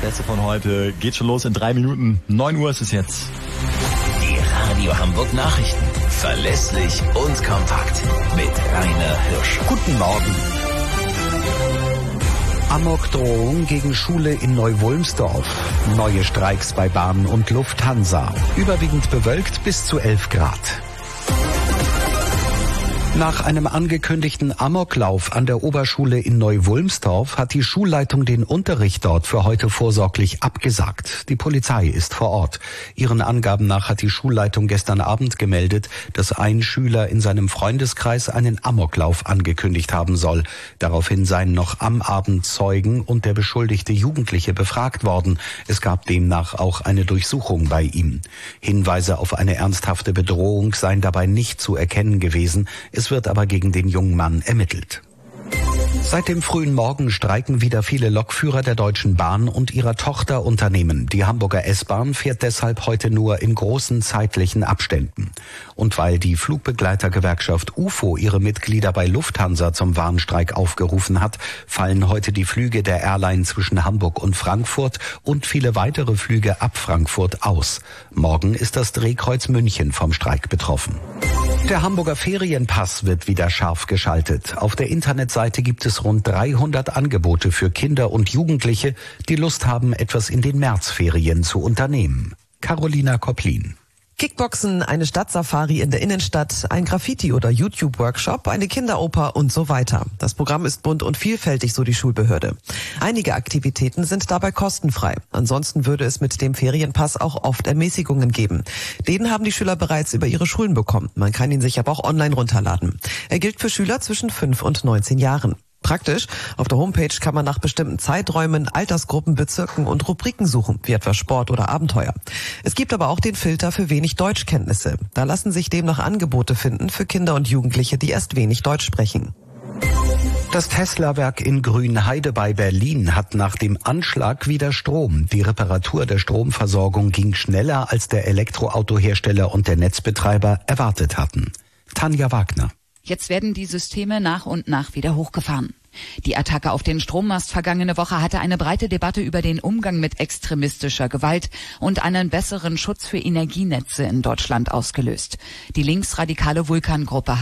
Beste von heute geht schon los in 3 Minuten. 9 Uhr ist es jetzt. Die Radio Hamburg Nachrichten. Verlässlich und kompakt. Mit Rainer Hirsch. Guten Morgen. Amokdrohung gegen Schule in Neu-Wulmsdorf. Neue Streiks bei Bahn und Lufthansa. Überwiegend bewölkt bis zu 11 Grad. Nach einem angekündigten Amoklauf an der Oberschule in Neu-Wulmsdorf hat die Schulleitung den Unterricht dort für heute vorsorglich abgesagt. Die Polizei ist vor Ort. Ihren Angaben nach hat die Schulleitung gestern Abend gemeldet, dass ein Schüler in seinem Freundeskreis einen Amoklauf angekündigt haben soll. Daraufhin seien noch am Abend Zeugen und der beschuldigte Jugendliche befragt worden. Es gab demnach auch eine Durchsuchung bei ihm. Hinweise auf eine ernsthafte Bedrohung seien dabei nicht zu erkennen gewesen. Es wird aber gegen den jungen Mann ermittelt. Seit dem frühen Morgen streiken wieder viele Lokführer der Deutschen Bahn und ihrer Tochterunternehmen. Die Hamburger S-Bahn fährt deshalb heute nur in großen zeitlichen Abständen. Und weil die Flugbegleitergewerkschaft UFO ihre Mitglieder bei Lufthansa zum Warnstreik aufgerufen hat, fallen heute die Flüge der Airline zwischen Hamburg und Frankfurt und viele weitere Flüge ab Frankfurt aus. Morgen ist das Drehkreuz München vom Streik betroffen. Der Hamburger Ferienpass wird wieder scharf geschaltet. Auf der Internetseite gibt es rund 300 Angebote für Kinder und Jugendliche, die Lust haben, etwas in den Märzferien zu unternehmen. Carolina Koplin. Kickboxen, eine Stadtsafari in der Innenstadt, ein Graffiti- oder YouTube-Workshop, eine Kinderoper und so weiter. Das Programm ist bunt und vielfältig, so die Schulbehörde. Einige Aktivitäten sind dabei kostenfrei. Ansonsten würde es mit dem Ferienpass auch oft Ermäßigungen geben. Den haben die Schüler bereits über ihre Schulen bekommen. Man kann ihn sich aber auch online runterladen. Er gilt für Schüler zwischen 5 und 19 Jahren. Praktisch, auf der Homepage kann man nach bestimmten Zeiträumen, Altersgruppen, Bezirken und Rubriken suchen, wie etwa Sport oder Abenteuer. Es gibt aber auch den Filter für wenig Deutschkenntnisse. Da lassen sich demnach Angebote finden für Kinder und Jugendliche, die erst wenig Deutsch sprechen. Das Tesla-Werk in Grünheide bei Berlin hat nach dem Anschlag wieder Strom. Die Reparatur der Stromversorgung ging schneller, als der Elektroautohersteller und der Netzbetreiber erwartet hatten. Tanja Wagner. Jetzt werden die Systeme nach und nach wieder hochgefahren. Die Attacke auf den Strommast vergangene Woche hatte eine breite Debatte über den Umgang mit extremistischer Gewalt und einen besseren Schutz für Energienetze in Deutschland ausgelöst. Die linksradikale Vulkan-Gruppe